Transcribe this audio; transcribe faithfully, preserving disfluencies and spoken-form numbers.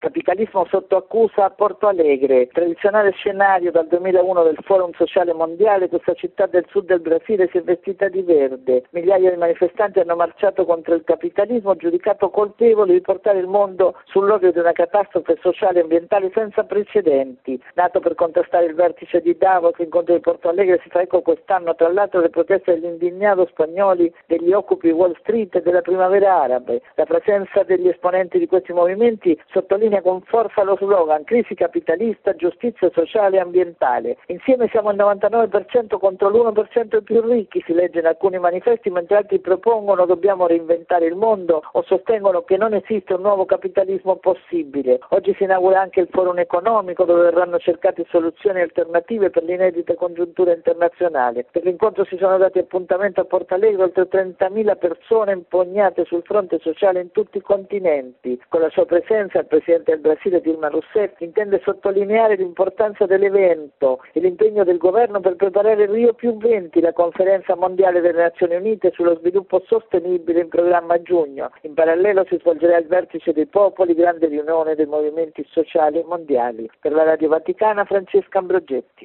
Capitalismo sotto accusa a Porto Alegre, tradizionale scenario dal duemilauno del Forum Sociale Mondiale. Questa città del sud del Brasile si è vestita di verde. Migliaia di manifestanti hanno marciato contro il capitalismo, giudicato colpevole di portare il mondo sull'orlo di una catastrofe sociale e ambientale senza precedenti. Nato per contrastare il vertice di Davos, l'incontro di Porto Alegre si fa eco quest'anno tra l'altro le proteste degli indignados spagnoli, degli occupi Wall Street e della primavera arabe. La presenza degli esponenti di questi movimenti sottolinea con forza lo slogan crisi capitalista, giustizia sociale e ambientale. Insieme siamo il novantanove per cento contro l'uno per cento più ricchi, si legge in alcuni manifesti, mentre altri propongono dobbiamo reinventare il mondo o sostengono che non esiste un nuovo capitalismo possibile. Oggi si inaugura anche il forum economico dove verranno cercate soluzioni alternative per l'inedita congiuntura internazionale. Per l'incontro si sono dati appuntamento a Porto Alegre oltre trentamila persone impegnate sul fronte sociale in tutti i continenti. Con la sua presenza il Presidente del Brasile Dilma Rousseff intende sottolineare l'importanza dell'evento e l'impegno del governo per preparare il Rio più venti, la conferenza mondiale delle Nazioni Unite sullo sviluppo sostenibile in programma a giugno. In parallelo si svolgerà il vertice dei popoli, grande riunione dei movimenti sociali mondiali. Per la Radio Vaticana, Francesca Ambrogetti.